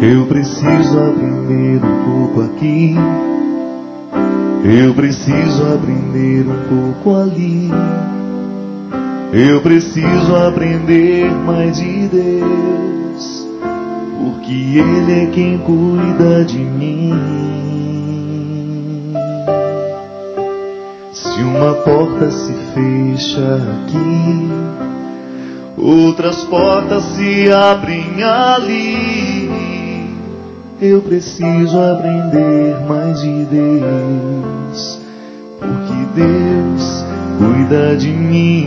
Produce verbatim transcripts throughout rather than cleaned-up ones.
Eu preciso aprender um pouco aqui, eu preciso aprender um pouco ali. Eu preciso aprender mais de Deus, porque Ele é quem cuida de mim. Se uma porta se fecha aqui, outras portas se abrem ali. Eu preciso aprender mais de Deus, porque Deus cuida de mim.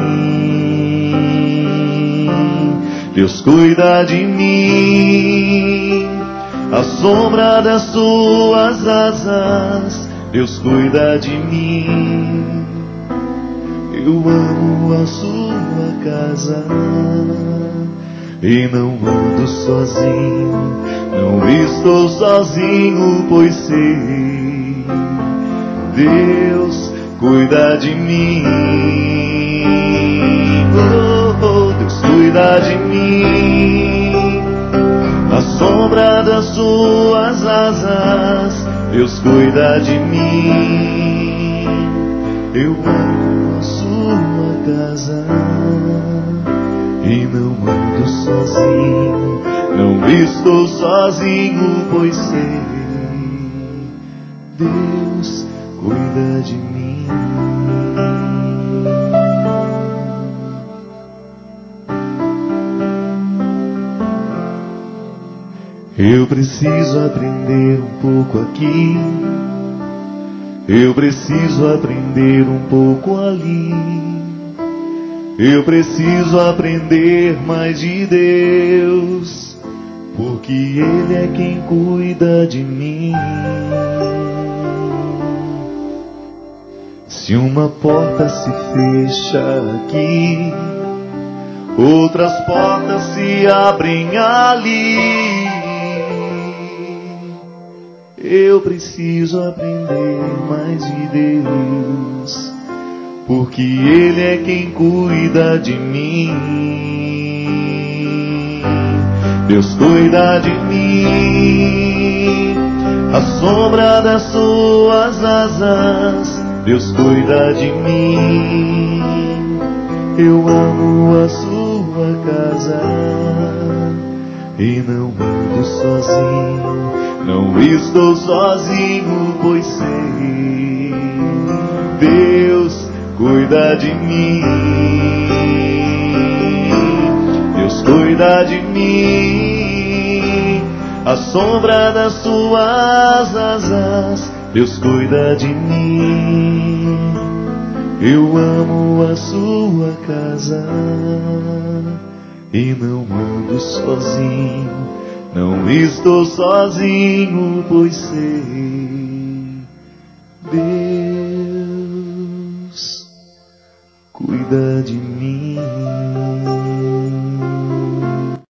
Deus cuida de mim, à sombra das suas asas. Deus cuida de mim. Eu amo a sua casa e não ando sozinho, não estou sozinho, pois sei, Deus cuida de mim. Oh, oh, Deus cuida de mim, à sombra das suas asas. Deus cuida de mim. Eu amo a sua casa e não ando sozinho, não estou sozinho, pois sei, Deus cuida de mim. Eu preciso aprender um pouco aqui, eu preciso aprender um pouco ali. Eu preciso aprender mais de Deus, porque Ele é quem cuida de mim. Se uma porta se fecha aqui, outras portas se abrem ali. Eu preciso aprender mais de Deus, porque Ele é quem cuida de mim. Deus cuida de mim, à sombra das suas asas. Deus cuida de mim. Eu amo a sua casa e não ando sozinho, não estou sozinho, pois sei, Deus cuida de mim. Deus cuida de mim, à sombra das suas asas. Deus cuida de mim. Eu amo a sua casa e não ando sozinho, não estou sozinho, pois sei, Deus cuida de mim.